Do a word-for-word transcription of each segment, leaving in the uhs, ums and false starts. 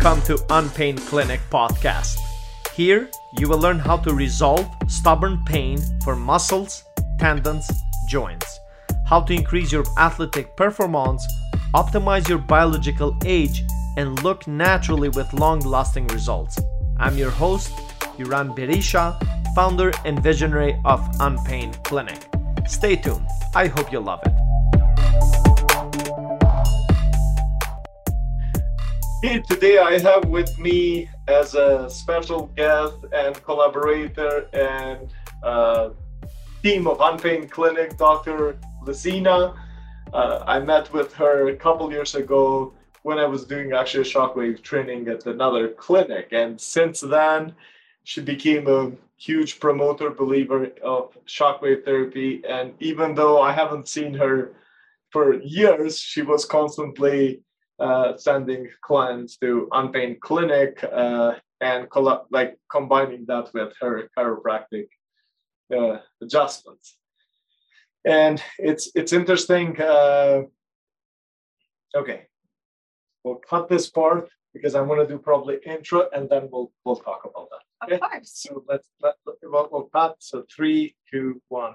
Welcome to Unpain Clinic podcast. Here, you will learn how to resolve stubborn pain for muscles, tendons, joints, how to increase your athletic performance, optimize your biological age, and look naturally with long-lasting results. I'm your host, Yuran Berisha, founder and visionary of Unpain Clinic. Stay tuned. I hope you love it. Hey, today I have with me as a special guest and collaborator and uh, team of Unpain Clinic, Doctor Lucina. Uh, I met with her a couple years ago when I was doing actually shockwave training at another clinic. And since then, she became a huge promoter, believer of shockwave therapy. And even though I haven't seen her for years, she was constantly uh, sending clients to Unpain Clinic uh, and coll- like combining that with her chiropractic uh, adjustments. And it's it's interesting. Uh, okay, we'll cut this part because I'm going to do probably intro and then we'll we'll talk about that. Okay? Of course. So let's let we'll, we'll cut. So three, two, one.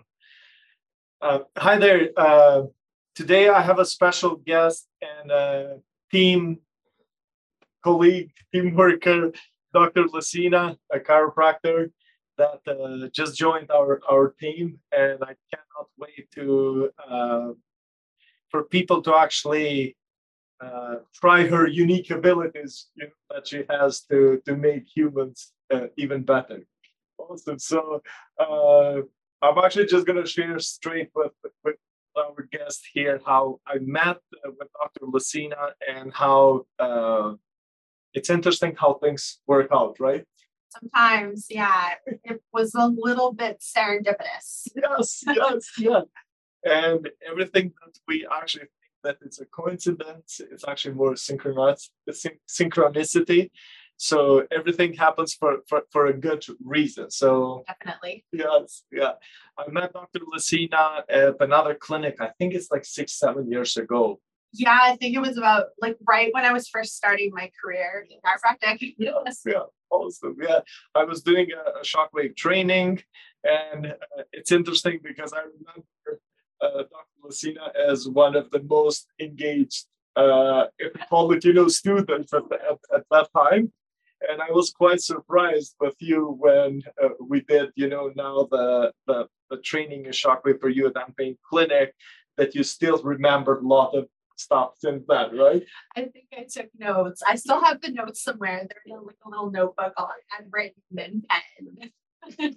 Uh, hi there. Uh, today I have a special guest and a team colleague, team worker, Doctor Lucina, a chiropractor that uh, just joined our, our team, and I cannot wait to uh, for people to actually uh, try her unique abilities, you know, that she has to to make humans uh, even better. Awesome. So uh, I'm actually just going to share straight with, with our guest here how I met uh, with Doctor Lucina and how uh, it's interesting how things work out, right? Sometimes, yeah, it was a little bit serendipitous. Yes, yes, yes. And everything that we actually think that it's a coincidence, it's actually more synchronous, synchronicity. So everything happens for, for, for a good reason. So Definitely. yes, yeah. I met Doctor Lucina at another clinic. I think it's like six, seven years ago. Yeah, I think it was about like right when I was first starting my career in chiropractic. Yes, yeah, awesome. Yeah, I was doing a, a shockwave training, and uh, it's interesting because I remember uh, Doctor Lucina as one of the most engaged, uh, if we call it, you know, students at, the, at, at that time. And I was quite surprised with you when uh, we did, you know, now the, the, the training in shockwave for you at Unpain Clinic, that you still remembered a lot of stuff since then, right? I think I took notes. I still have the notes somewhere. They're in like a little notebook on handwritten in pen.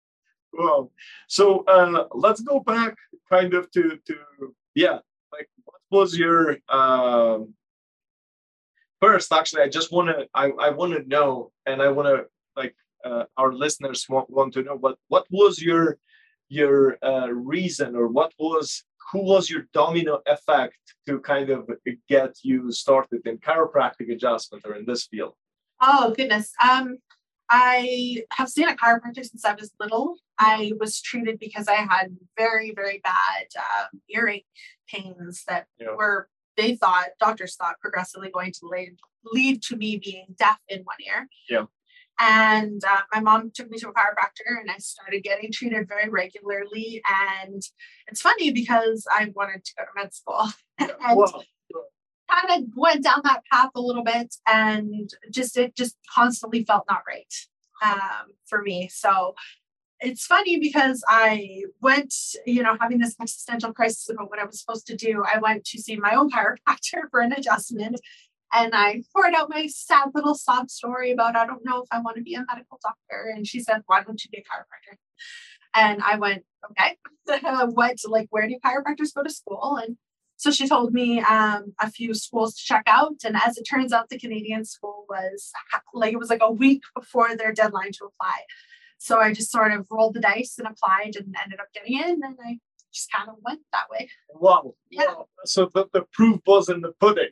Well, so uh, let's go back kind of to, to yeah, like what was your, um, first, actually, I just want to, I, I want to know, and I want to, like, uh, our listeners want, want to know what, what was your, your uh, reason, or what was, who was your domino effect to kind of get you started in chiropractic adjustment or in this field? Oh, goodness. Um, I have seen a chiropractor since I was little. I was treated because I had very, very bad um, earache pains that Yeah. were, they thought, doctors thought, progressively going to lead, lead to me being deaf in one ear. Yeah. And uh, my mom took me to a chiropractor and I started getting treated very regularly. And it's funny because I wanted to go to med school and Wow. kind of went down that path a little bit, and just, it just constantly felt not right um, for me. So it's funny because I went, you know, having this existential crisis about what I was supposed to do. I went to see my own chiropractor for an adjustment, and I poured out my sad little sob story about, I don't know if I want to be a medical doctor. And she said, why don't you be a chiropractor? And I went, okay, what, like, where do chiropractors go to school? And so she told me um, a few schools to check out. And as it turns out, the Canadian school was like, it was like a week before their deadline to apply. So I just sort of rolled the dice and applied and ended up getting in, and I just kind of went that way. Wow. Yeah. Wow. So the, the proof was in the pudding.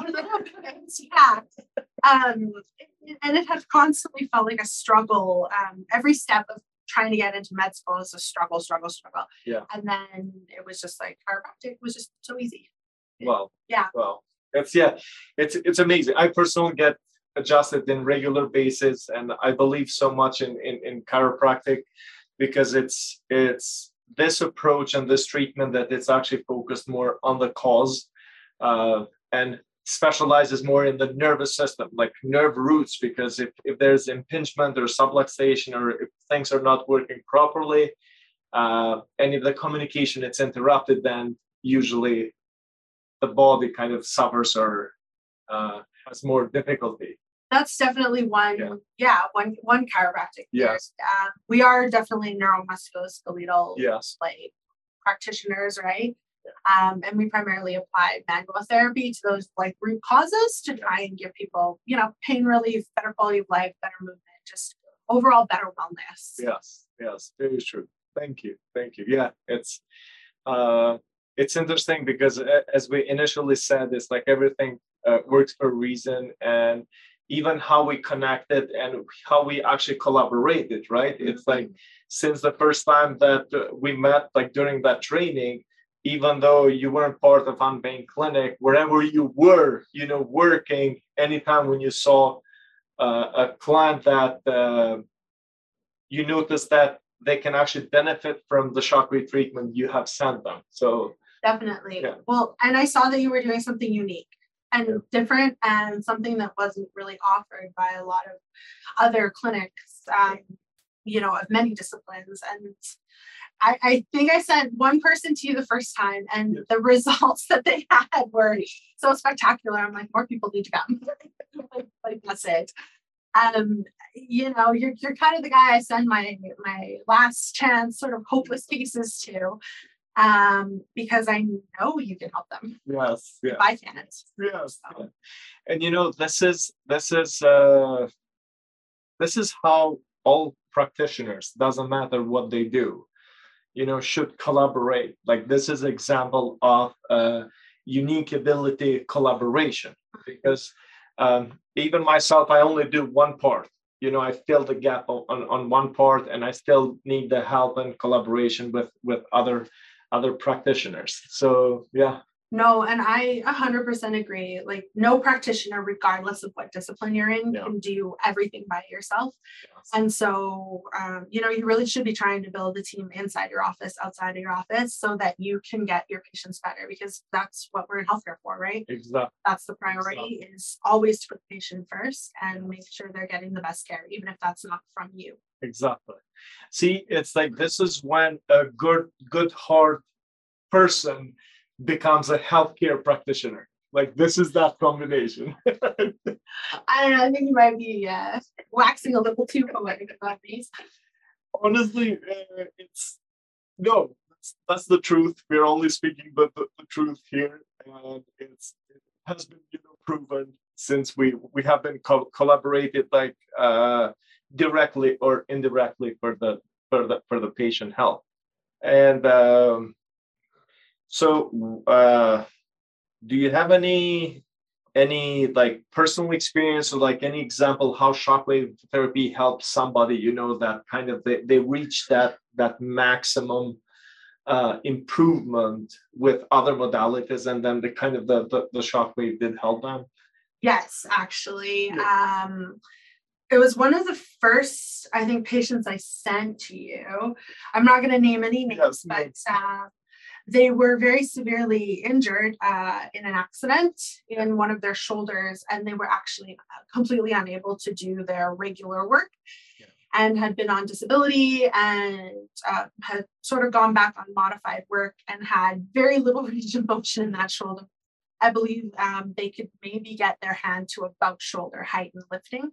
Yeah. Um, and it had constantly felt like a struggle. Um, every step of trying to get into med school is a struggle, struggle, struggle. Yeah. And then it was just like chiropractic was just so easy. Wow. Yeah. Wow. That's yeah. It's it's amazing. I personally get adjust it in regular basis. And I believe so much in, in, in chiropractic because it's it's this approach and this treatment that it's actually focused more on the cause uh, and specializes more in the nervous system, like nerve roots, because if, if there's impingement or subluxation or if things are not working properly, uh, and if the communication is interrupted, then usually the body kind of suffers or uh, has more difficulty. That's definitely one, yeah, yeah one one chiropractic. Yes. Uh, we are definitely neuromusculoskeletal yes. like practitioners, right? Um, and we primarily apply manual therapy to those like root causes to try and give people, you know, pain relief, better quality of life, better movement, just overall better wellness. Yes, yes, very true. Thank you, thank you. Yeah, it's uh, it's interesting because as we initially said, it's like everything uh, works for a reason, and even how we connected and how we actually collaborated, right? Mm-hmm. It's like since the first time that we met, like during that training, even though you weren't part of Unpain Clinic, wherever you were, you know, working, anytime when you saw uh, a client that uh, you notice that they can actually benefit from the shockwave treatment, you have sent them. So definitely. Yeah. Well, and I saw that you were doing something unique and yeah. different and something that wasn't really offered by a lot of other clinics, um, you know, of many disciplines. And I, I think I sent one person to you the first time, and yes. the results that they had were so spectacular. I'm like, more people need to come. like, like that's it. Um, you know, you're you're kind of the guy I send my my last chance sort of hopeless cases to, um, because I know you can help them. Yes, yes. If I can't. Yes. So. And you know, this is this is uh, this is how all practitioners, doesn't matter what they do, you know, should collaborate. Like this is an example of uh, unique ability collaboration, because um, even myself, I only do one part. You know, I fill the gap on, on one part, and I still need the help and collaboration with with other other practitioners. So yeah. No, and I one hundred percent agree. Like no practitioner, regardless of what discipline you're in, yeah. can do everything by yourself. Yes. And so, um, you know, you really should be trying to build a team inside your office, outside of your office, so that you can get your patients better, because that's what we're in healthcare for, right? Exactly. That's the priority, exactly. is always to put the patient first and make sure they're getting the best care, even if that's not from you. Exactly. See, it's like this is when a good, good heart person becomes a healthcare practitioner. Like this is that combination. I don't know. I think you might be uh, waxing a little too poetic about these. Honestly, uh, it's no. That's, that's the truth. We're only speaking the, the, the truth here, and it's it has been you know proven since we we have been co- collaborated like uh, directly or indirectly for the for the for the patient health, and. Um, So, uh, do you have any any like personal experience or like any example how shockwave therapy helps somebody? You know that kind of they, they reach that that maximum uh, improvement with other modalities, and then the kind of the the, the shockwave did help them. Yes, actually. Yeah. Um, It was one of the first, I think, patients I sent to you. I'm not going to name any names, yes, but. Uh, They were very severely injured uh, in an accident in one of their shoulders, and they were actually completely unable to do their regular work, yeah. and had been on disability and uh, had sort of gone back on modified work and had very little range of motion in that shoulder. I believe um, they could maybe get their hand to about shoulder height in lifting.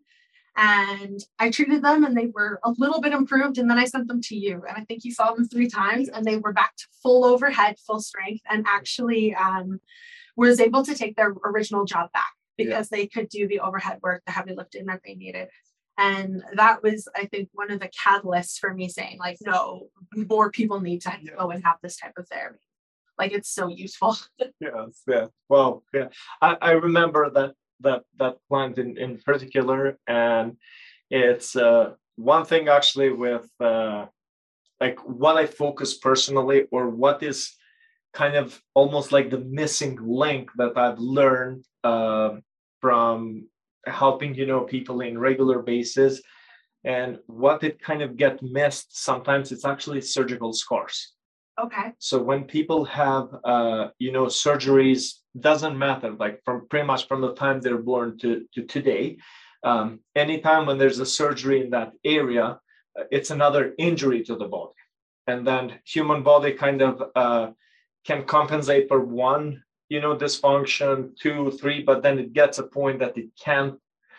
And I treated them and they were a little bit improved, and then I sent them to you, and I think you saw them three times, and they were back to full overhead, full strength, and actually um, was able to take their original job back because yeah. they could do the overhead work, the heavy lifting that they needed. And that was, I think, one of the catalysts for me saying, like, no, more people need to yeah. go and have this type of therapy. Like, it's so useful. Yes, yeah. Well, yeah. I, I remember that that that client in, in particular, and it's uh, one thing actually with uh, like what I focus personally, or what is kind of almost like the missing link that I've learned uh, from helping, you know, people in regular basis. And what it kind of get missed sometimes, it's actually surgical scars. Okay. So when people have, uh, you know, surgeries, doesn't matter, like from pretty much from the time they're born to, to today, um, anytime when there's a surgery in that area, uh, it's another injury to the body. And then human body kind of uh, can compensate for one, you know, dysfunction, two, three, but then it gets a point that it can't,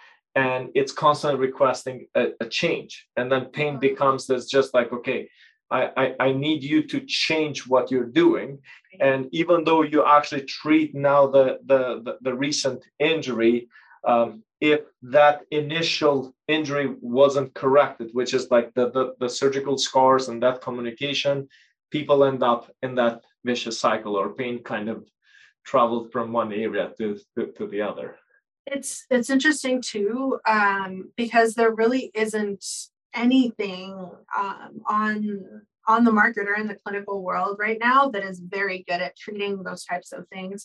and it's constantly requesting a, a change. And then pain becomes this just like, okay, I, I, I need you to change what you're doing. And even though you actually treat now the, the, the, the recent injury, um, if that initial injury wasn't corrected, which is like the, the, the surgical scars and that communication, people end up in that vicious cycle, or pain kind of travels from one area to, to, to the other. It's it's interesting too, um, because there really isn't anything um, on on the market or in the clinical world right now that is very good at treating those types of things,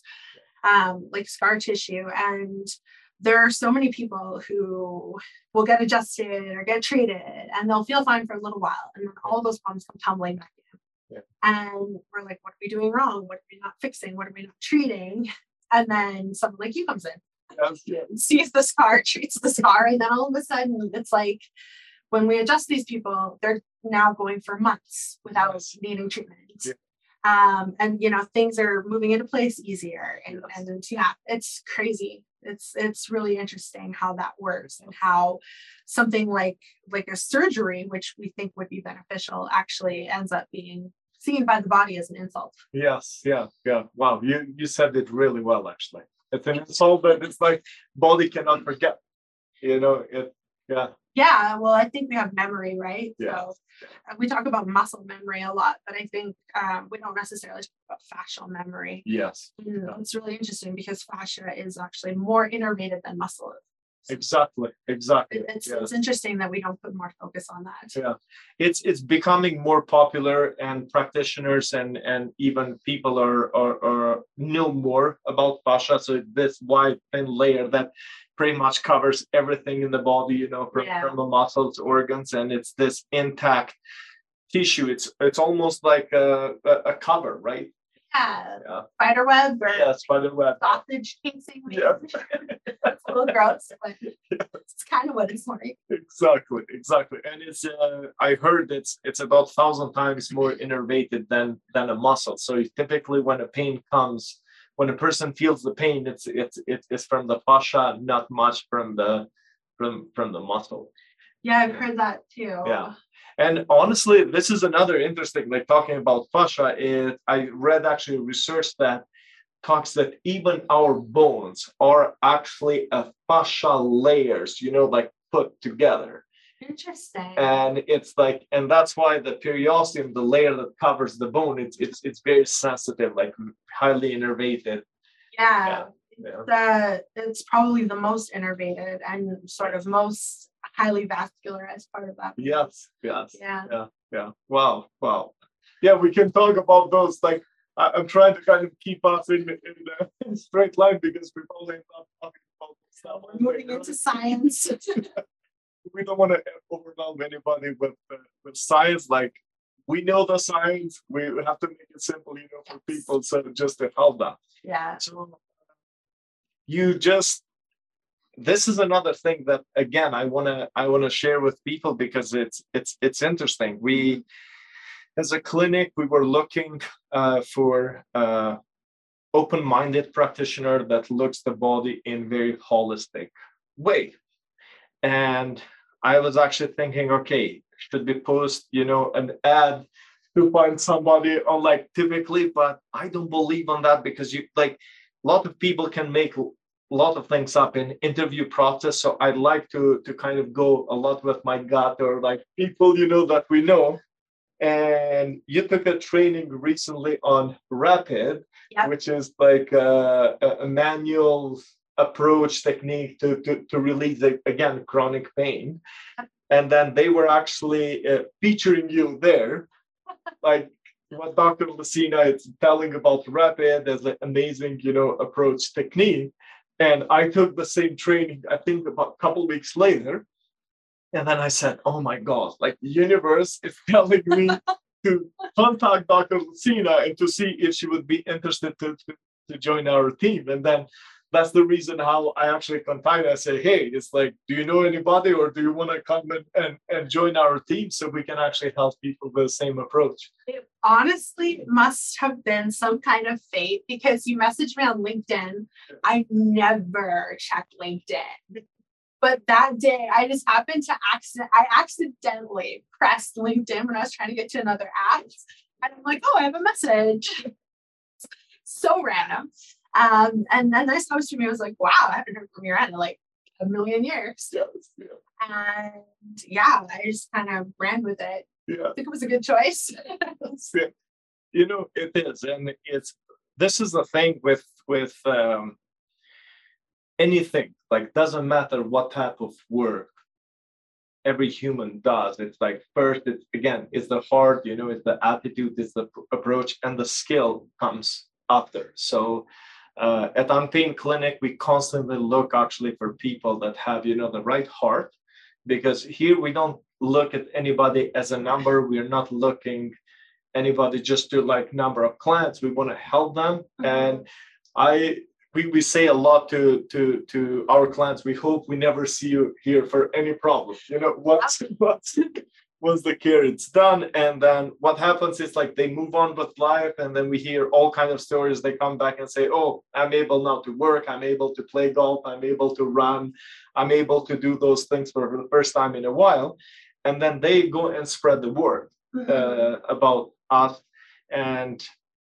um, like scar tissue. And there are so many people who will get adjusted or get treated, and they'll feel fine for a little while, and then all those problems come tumbling back in. Yeah. And we're like, what are we doing wrong? What are we not fixing? What are we not treating? And then someone like you comes in. Yes. Sees the scar, treats the scar, and then all of a sudden it's like when we adjust these people, they're now going for months without yes. needing treatment. Yeah. Um, and you know, things are moving into place easier, and, yes. and yeah, it's crazy. It's it's really interesting how that works, and how something like like a surgery, which we think would be beneficial, actually ends up being seen by the body as an insult. Yes, yeah, yeah. Wow, you you said it really well, actually. It's an insult, but it's like body cannot forget. You know, it, yeah. Yeah, well, I think we have memory, right? Yeah. So we talk about muscle memory a lot, but I think um, we don't necessarily talk about fascial memory. Yes. And yeah. It's really interesting because fascia is actually more innervated than muscle. Exactly, exactly. It's, yes. it's interesting that we don't put more focus on that. Yeah, it's it's becoming more popular, and practitioners and and even people are are, are know more about fascia. So this wide thin layer that pretty much covers everything in the body, you know, from, yeah. from the muscles, organs, and it's this intact tissue. It's it's almost like a a, a cover, right? Yeah, yeah. Spider web or yeah, spider web. Sausage casing. Yeah. It's a little gross, but yes. It's kind of what it's like. Exactly, exactly. And it's uh, I heard it's it's about thousand times more innervated than than a muscle. So typically when a pain comes, when a person feels the pain, it's it's it's from the fascia, not much from the from from the muscle. Yeah, I've heard that too. Yeah. And honestly, this is another interesting, like talking about fascia, is I read actually research that talks that even our bones are actually a fascia layers, you know, like put together. Interesting. And it's like, and that's why the periosteum, the layer that covers the bone, it's it's it's very sensitive, like highly innervated. Yeah. yeah. The, it's probably the most innervated and sort of most highly vascular as part of that. Yes, yes. Yeah. Yeah, yeah. Wow, wow. Yeah, we can talk about those. Like, I, I'm trying to kind of keep us in, in the straight line because we've only not talking about stuff. We're moving into science. We don't want to overwhelm anybody with uh, with science. Like, we know the science. We have to make it simple, you know, for people. So just to help them. Yeah. So you just. This is another thing that again I wanna I wanna share with people because it's it's it's interesting. We, as a clinic, we were looking uh, for uh, open-minded practitioner that looks the body in very holistic way, and I was actually thinking, okay, should we post you know an ad to find somebody on like typically, but I don't believe on that because you like a lot of people can make a lot of things up in interview process. So I'd like to to kind of go a lot with my gut or like people, you know, that we know. And you took a training recently on Rapid, yep. which is like a, a manual approach technique to, to, to release, again, chronic pain. Yep. And then they were actually uh, featuring you there. Like what Doctor Lucina is telling about Rapid as an amazing, you know, approach technique. And I took the same training, I think about a couple weeks later. And then I said, oh my God, like the universe is telling me to contact Doctor Lucina and to see if she would be interested to, to, to join our team. And then that's the reason how I actually contact her. I say, hey, it's like, do you know anybody, or do you want to come and, and, and join our team so we can actually help people with the same approach? It honestly must have been some kind of fate, because you messaged me on LinkedIn. I never checked LinkedIn. But that day, I just happened to accident. I accidentally pressed LinkedIn when I was trying to get to another app. And I'm like, oh, I have a message. So random. Um, and then this comes to me, I was like, wow, I haven't heard from your end in like a million years. Yes, yeah. And yeah, I just kind of ran with it. Yeah. I think it was a good choice. Yeah. You know, it is. And it's, this is the thing with, with um, anything, like, doesn't matter what type of work every human does. It's like, first, it's, again, it's the heart, you know, it's the attitude, it's the approach, and the skill comes after. So, Uh, at Unpain Clinic, we constantly look actually for people that have, you know, the right heart, because here we don't look at anybody as a number. We're not looking anybody just to like number of clients. We want to help them. Mm-hmm. And I we, we say a lot to to to our clients, we hope we never see you here for any problem. You know, what's what's once the care it's done, and then what happens is like they move on with life, and then we hear all kinds of stories. They come back and say, oh, I'm able now to work, I'm able to play golf, I'm able to run, I'm able to do those things for the first time in a while. And then they go and spread the word mm-hmm. uh, about us. And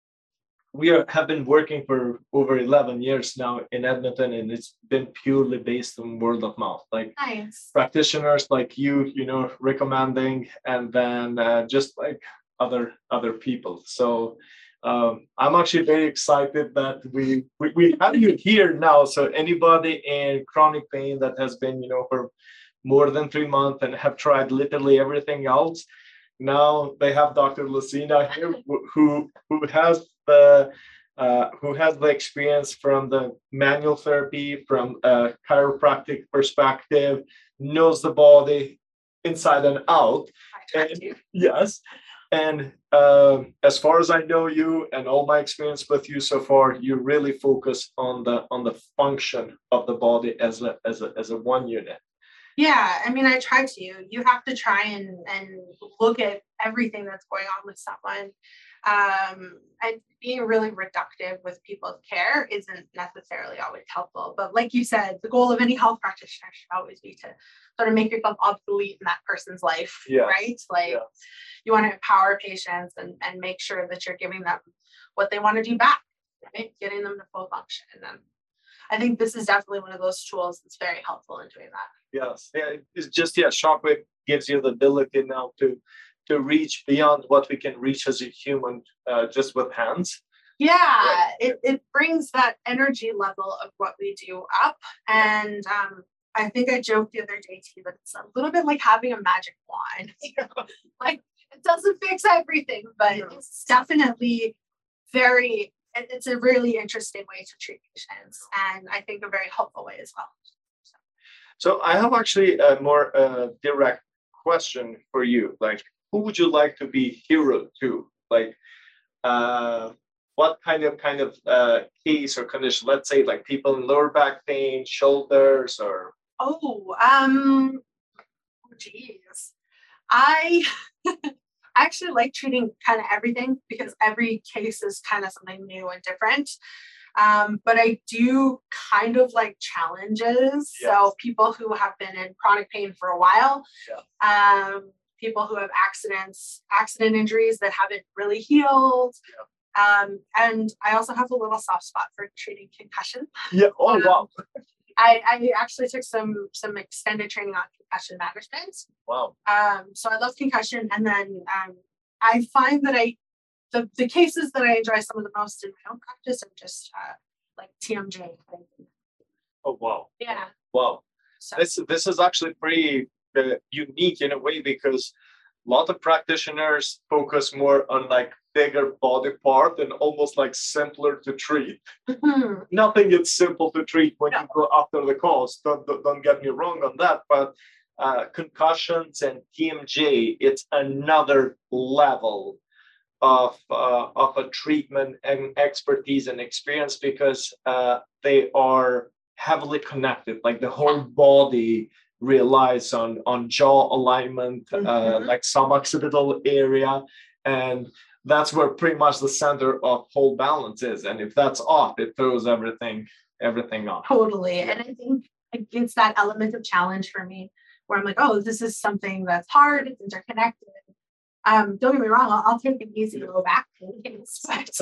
we are, have been working for over eleven years now in Edmonton, and it's been purely based on word of mouth. Like nice. Practitioners like you, you know, recommending, and then uh, just like other other people. So um, I'm actually very excited that we, we we have you here now. So anybody in chronic pain that has been, you know, for more than three months and have tried literally everything else, now they have Doctor Lucina here, who who has the uh, who has the experience from the manual therapy, from a chiropractic perspective, knows the body inside and out. And, yes, and uh, as far as I know you and all my experience with you so far, you really focus on the on the function of the body as a as a as a one unit. Yeah, I mean, I try to. You have to try and, and look at everything that's going on with someone. Um, and being really reductive with people's care isn't necessarily always helpful. But like you said, the goal of any health practitioner should always be to sort of make yourself obsolete in that person's life, yeah. right? Like yeah. you want to empower patients and, and make sure that you're giving them what they want to do back, right? Getting them to full function. And I think this is definitely one of those tools that's very helpful in doing that. Yes, yeah, it's just, yeah, Shockwave gives you the ability now to to reach beyond what we can reach as a human uh, just with hands. Yeah, right. it, it brings that energy level of what we do up. And um, I think I joked the other day to you that it's a little bit like having a magic wand. Like, it doesn't fix everything, but yeah. it's definitely very, it's a really interesting way to treat patients. And I think a very helpful way as well. So, so I have actually a more uh, direct question for you. Like, who would you like to be hero to? Like, uh, what kind of kind of uh, case or condition? Let's say like people in lower back pain, shoulders, or oh, um, oh, geez, I actually like treating kind of everything, because every case is kind of something new and different. Um, but I do kind of like challenges. Yes. So people who have been in chronic pain for a while. Yeah. Um, people who have accidents, accident injuries that haven't really healed. Yeah. Um, and I also have a little soft spot for treating concussion. Yeah. Oh, um, wow. I, I actually took some some extended training on concussion management. Wow. Um, so I love concussion. And then um, I find that I, the, the cases that I enjoy some of the most in my own practice are just uh, like T M J. Oh, wow. Yeah. Wow. So. This, this is actually pretty Uh, unique in a way, because a lot of practitioners focus more on like bigger body part and almost like simpler to treat. Mhm. Nothing is simple to treat when No. you go after the cause. Don't, don't, don't get me wrong on that, but uh, concussions and T M J, it's another level of uh, of a treatment and expertise and experience because uh, they are heavily connected. Like the whole body relies on on jaw alignment, uh, Mhm. like suboccipital area, and that's where pretty much the center of whole balance is. And if that's off, it throws everything everything off. Totally. And I think like, it's that element of challenge for me where I'm like, oh, this is something that's hard, it's interconnected. Um, don't get me wrong, I'll, I'll take an easy low back case, but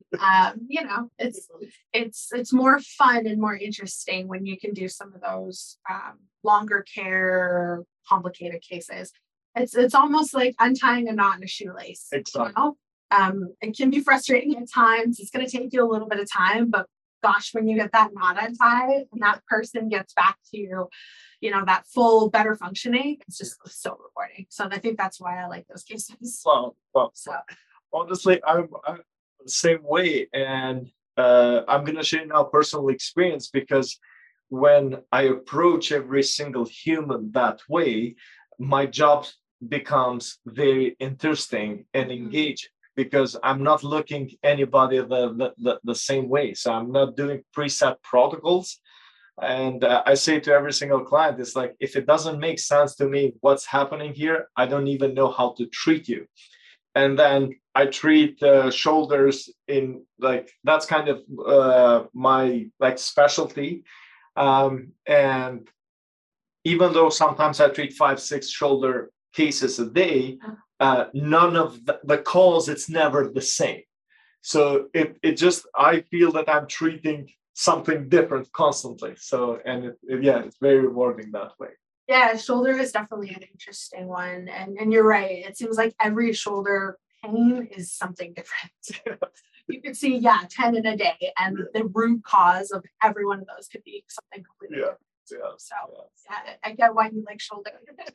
um, you know, it's it's it's more fun and more interesting when you can do some of those um, longer care, complicated cases. It's it's almost like untying a knot in a shoelace. Exactly. You know? Um, it can be frustrating at times. It's going to take you a little bit of time, but gosh, when you get that knot untied and that person gets back to you, you know, that full better functioning, it's just so rewarding. So I think that's why I like those cases. Well, well, So honestly, I'm, I'm the same way, and uh, I'm gonna share now personal experience because when I approach every single human that way, my job becomes very interesting and engaging because I'm not looking anybody the, the, the, the same way. So I'm not doing preset protocols. And uh, I say to every single client, it's like, if it doesn't make sense to me what's happening here, I don't even know how to treat you. And then I treat uh, shoulders in like, that's kind of uh, my like specialty. Um, and even though sometimes I treat five, six shoulder cases a day, uh, none of the, the calls, it's never the same. So it, it just, I feel that I'm treating something different constantly. So, and it, it, yeah, it's very rewarding that way. yeah, shoulder is definitely an interesting one. And and you're right. It seems like every shoulder pain is something different. You could see, yeah, ten in a day, and the root cause of every one of those could be something completely Yeah. different. Yeah. So yeah. yeah, I get why you like shoulder.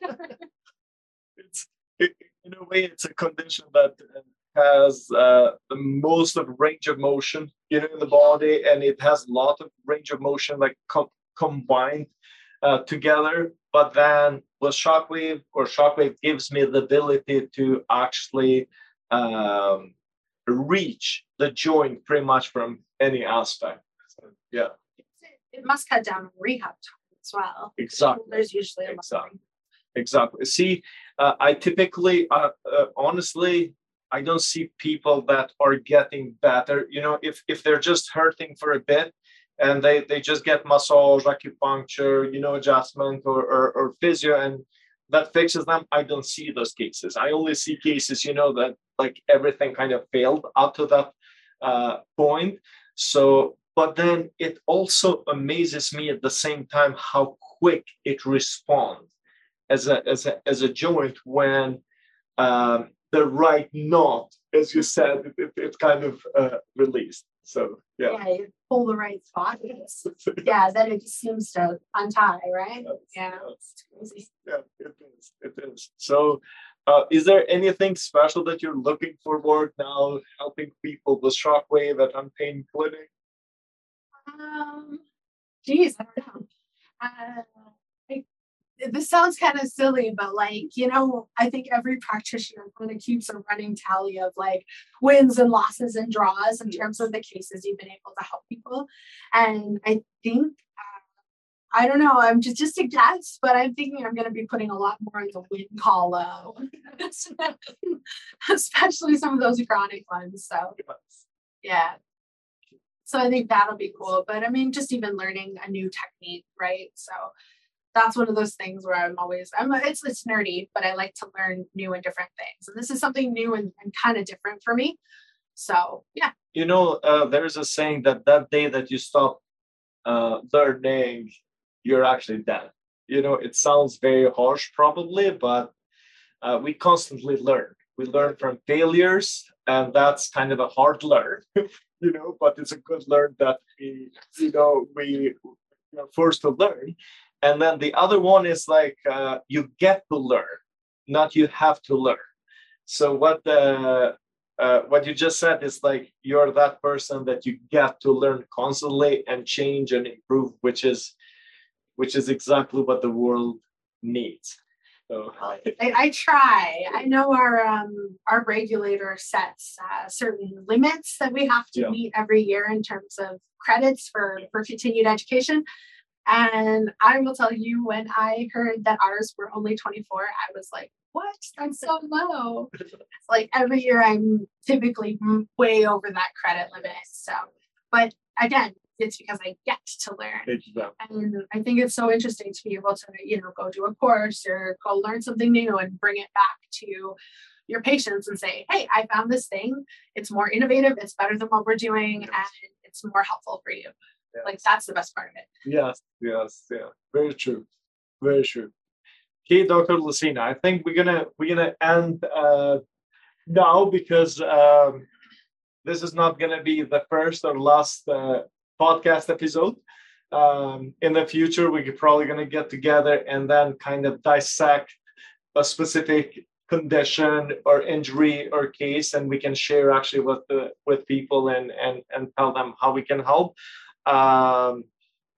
It's it, in a way, it's a condition that has uh, the most of range of motion, you know, in the body, and it has a lot of range of motion like com- combined uh, together. But then with Shockwave, or Shockwave gives me the ability to actually um, reach the joint pretty much from any aspect. So, yeah, It must cut down on rehab time as well. exactly. There's usually a lot. Exactly. Exactly. See, uh, I typically, uh, uh, honestly, I don't see people that are getting better. You know, if if they're just hurting for a bit, and they they just get massage, acupuncture, you know, adjustment or or, or physio, and that fixes them. I don't see those cases. I only see cases, you know, that like everything kind of failed up to that uh, point. So, but then it also amazes me at the same time how quick it responds as a as a as a joint when um, the right knot, as you said, it, it, it's kind of uh, released. So yeah, Yeah, you pull the right spot. It's, yeah, then it just seems to untie, right? That's- Yeah, that's- it's crazy. yeah, it is. It is. So, uh, is there anything special that you're looking forward now, helping people with Shockwave at Unpain Clinic? Um, geez, I don't know. Uh, I this sounds kind of silly, but like, you know, I think every practitioner kind of keeps a running tally of like wins and losses and draws in terms of the cases you've been able to help people. And I think, uh, I don't know, I'm just, just a guess, but I'm thinking I'm going to be putting a lot more in the win column, especially some of those chronic ones. So, yeah. So I think that'll be cool. But I mean, just even learning a new technique, right? So that's one of those things where I'm always, I'm it's it's nerdy, but I like to learn new and different things. And this is something new and, and kind of different for me. So yeah. You know, uh, there's a saying that that day that you stop uh, learning, you're actually dead. You know, it sounds very harsh, probably, but uh, we constantly learn. We learn from failures, and that's kind of a hard learn, you know. But it's a good learn that we, you know, we are forced to learn. And then the other one is like uh, you get to learn. not you have to learn. So what the uh, what you just said is like you're that person that you get to learn constantly and change and improve, which is which is exactly what the world needs. So I, I try. I know our um, our regulator sets uh, certain limits that we have to Yeah. meet every year in terms of credits for for continued education. And I will tell you, when I heard that ours were only twenty-four, I was like, what? That's so low. Like every year I'm typically m- way over that credit limit. So, but again, it's because I get to learn. exactly. And I think it's so interesting to be able to, you know, go do a course or go learn something new and bring it back to your patients and say, hey, I found this thing. It's more innovative. It's better than what we're doing. Yes. And it's more helpful for you. Yes. Like that's the best part of it. Yes, yes, yeah. Very true. Very true. Okay, Doctor Lucina, I think we're gonna we're gonna end uh, now because um, this is not gonna be the first or last uh, podcast episode. Um, in the future, we're probably gonna get together and then kind of dissect a specific condition or injury or case, and we can share actually with the with people and and and tell them how we can help. Um,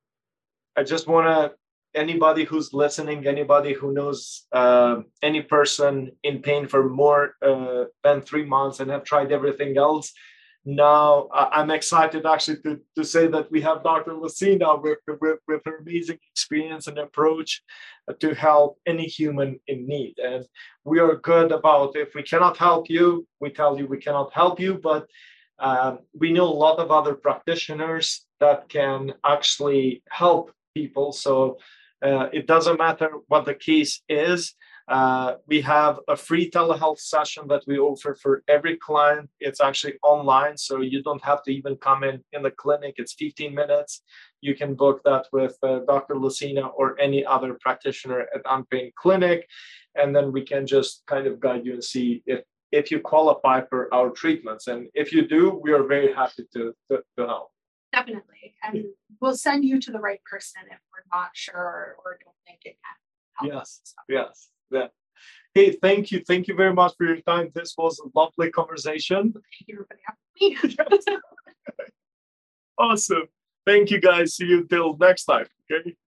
I just want to anybody who's listening, anybody who knows uh, any person in pain for more uh, than three months and have tried everything else. Now uh, I'm excited actually to, to say that we have Doctor Lucina with, with, with her amazing experience and approach to help any human in need. And we are good about if we cannot help you, we tell you we cannot help you, but um, we know a lot of other practitioners that can actually help people. So uh, it doesn't matter what the case is. Uh, we have a free telehealth session that we offer for every client. It's actually online, so you don't have to even come in in the clinic. It's fifteen minutes. You can book that with uh, Doctor Lucina or any other practitioner at Unpain Clinic, and then we can just kind of guide you and see if if you qualify for our treatments. And if you do, we are very happy to, to, to help. Definitely. And we'll send you to the right person if we're not sure or don't think it can help. Yes, yes, yeah. Hey, thank you. Thank you very much for your time. This was a lovely conversation. Thank you for having me. Awesome. Thank you, guys. See you till next time. Okay.